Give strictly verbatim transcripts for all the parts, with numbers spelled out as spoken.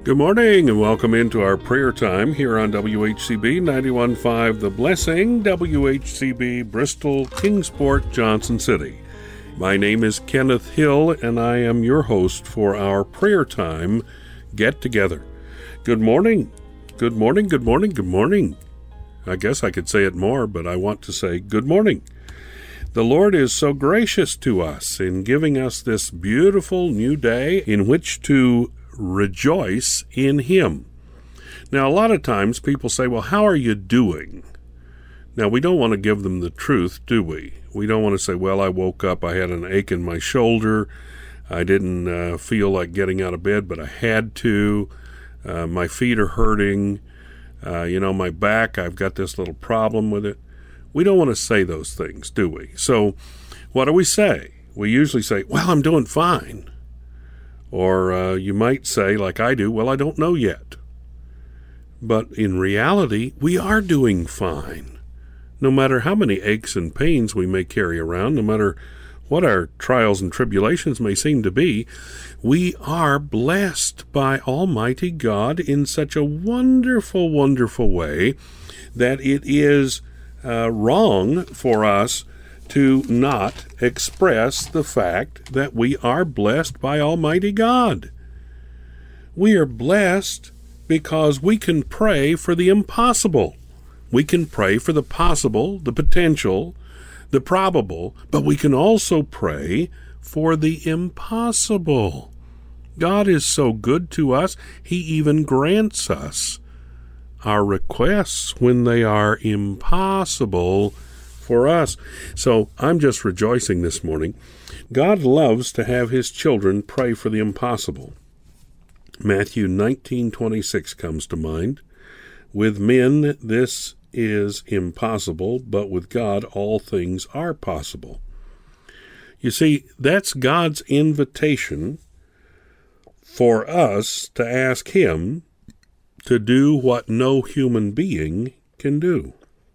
Good morning and welcome into our prayer time here on W H C B ninety-one point five The Blessing, W H C B, Bristol, Kingsport, Johnson City. My name is Kenneth Hill and I am your host for our prayer time get together. Good morning, good morning, good morning, good morning. I guess I could say it more, but I want to say good morning. The Lord is so gracious to us in giving us this beautiful new day in which to rejoice in Him. Now, a lot of times people say, well, how are you doing? Now, we don't want to give them the truth, do we? We don't want to say, well, I woke up, I had an ache in my shoulder, I didn't uh, feel like getting out of bed, but I had to, uh, my feet are hurting, uh, you know, my back, I've got this little problem with it. We don't want to say those things, do we? So, what do we say? We usually say, well, I'm doing fine. Or uh, you might say, like I do, well, I don't know yet. But in reality, we are doing fine. No matter how many aches and pains we may carry around, no matter what our trials and tribulations may seem to be, we are blessed by Almighty God in such a wonderful, wonderful way that it is uh, wrong for us to not express the fact that we are blessed by Almighty God. We are blessed because we can pray for the impossible. We can pray for the possible, the potential, the probable, but we can also pray for the impossible. God is so good to us, He even grants us our requests when they are impossible for us. So I'm just rejoicing this morning. God loves to have His children pray for the impossible. Matthew nineteen twenty-six comes to mind. With men this is impossible, but with God all things are possible. You see, that's God's invitation for us to ask Him to do what no human being can do.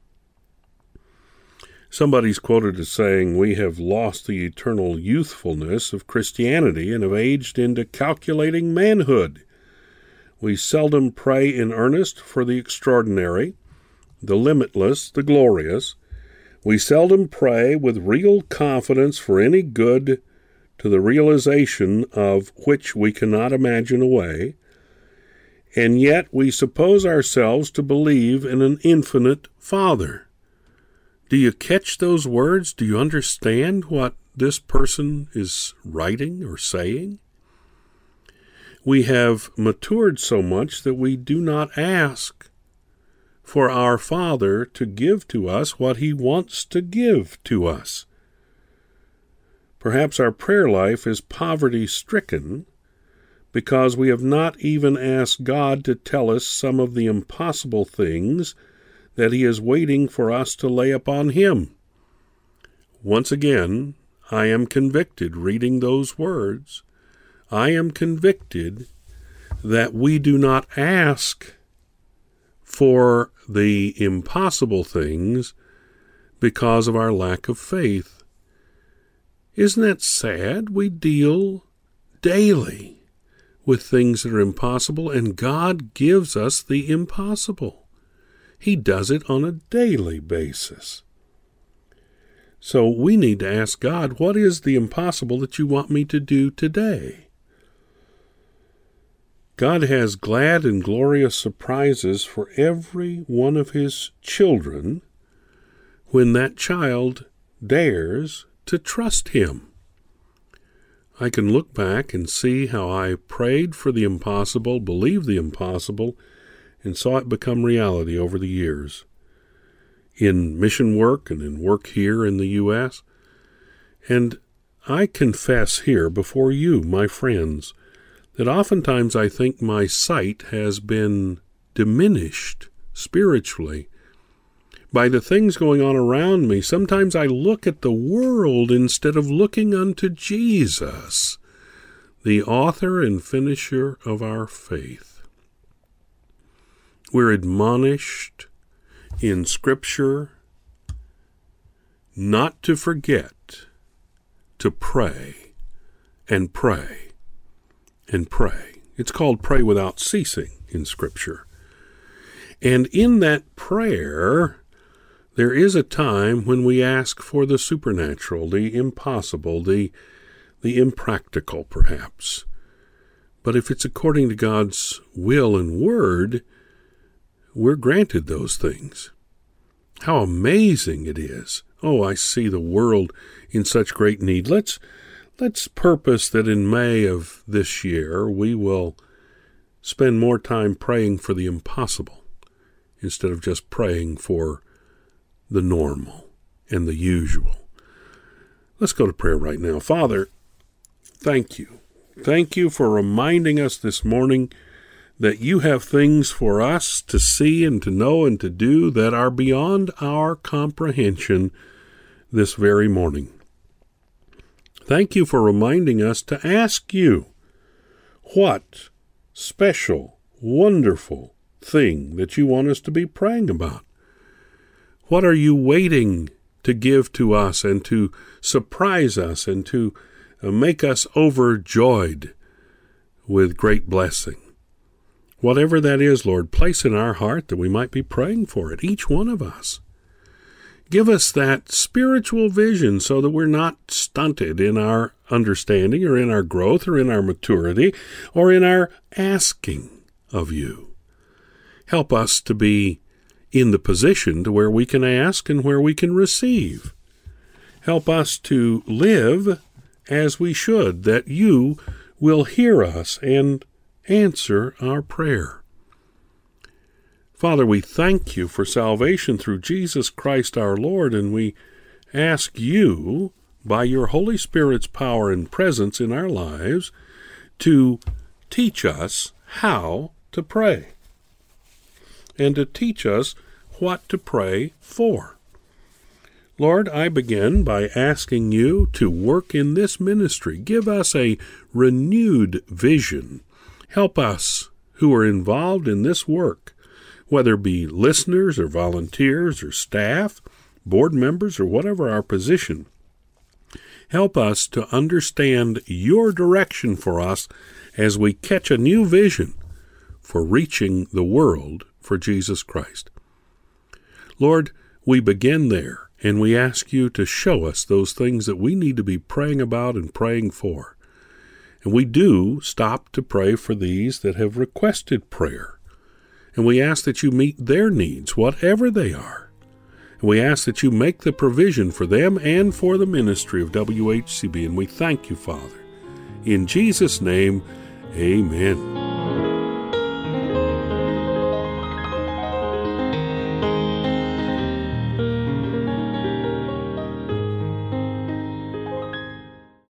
Somebody's quoted as saying, we have lost the eternal youthfulness of Christianity and have aged into calculating manhood. We seldom pray in earnest for the extraordinary, the limitless, the glorious. We seldom pray with real confidence for any good to the realization of which we cannot imagine a way, and yet we suppose ourselves to believe in an infinite Father. Do you catch those words? Do you understand what this person is writing or saying? We have matured so much that we do not ask for our Father to give to us what He wants to give to us. Perhaps our prayer life is poverty-stricken because we have not even asked God to tell us some of the impossible things that He is waiting for us to lay upon Him. Once again, I am convicted reading those words. I am convicted that we do not ask for the impossible things because of our lack of faith. Isn't that sad? We deal daily with things that are impossible, and God gives us the impossible. He does it on a daily basis. So we need to ask God, what is the impossible that you want me to do today? God has glad and glorious surprises for every one of His children when that child dares to trust Him. I can look back and see how I prayed for the impossible, believed the impossible, and saw it become reality over the years, in mission work and in work here in the U S And I confess here before you, my friends, that oftentimes I think my sight has been diminished spiritually by the things going on around me. Sometimes I look at the world instead of looking unto Jesus, the author and finisher of our faith. We're admonished in Scripture not to forget to pray and pray and pray. It's called pray without ceasing in Scripture. And in that prayer, there is a time when we ask for the supernatural, the impossible, the, the impractical, perhaps. But if it's according to God's will and word, we're granted those things. How amazing it is. Oh, I see the world in such great need. Let's let's purpose that in May of this year we will spend more time praying for the impossible instead of just praying for the normal and the usual. Let's go to prayer right now. Father, thank you. Thank you for reminding us this morning that you have things for us to see and to know and to do that are beyond our comprehension this very morning. Thank you for reminding us to ask you what special, wonderful thing that you want us to be praying about. What are you waiting to give to us and to surprise us and to make us overjoyed with great blessing? Whatever that is, Lord, place in our heart that we might be praying for it, each one of us. Give us that spiritual vision so that we're not stunted in our understanding or in our growth or in our maturity or in our asking of you. Help us to be in the position to where we can ask and where we can receive. Help us to live as we should, that you will hear us and answer our prayer. Father, we thank you for salvation through Jesus Christ our Lord, and we ask you, by your Holy Spirit's power and presence in our lives, to teach us how to pray, and to teach us what to pray for. Lord, I begin by asking you to work in this ministry. Give us a renewed vision. Help us who are involved in this work, whether it be listeners or volunteers or staff, board members, or whatever our position. Help us to understand your direction for us as we catch a new vision for reaching the world for Jesus Christ. Lord, we begin there, and we ask you to show us those things that we need to be praying about and praying for. And we do stop to pray for these that have requested prayer. And we ask that you meet their needs, whatever they are. And we ask that you make the provision for them and for the ministry of W H C B. And we thank you, Father. In Jesus' name, amen.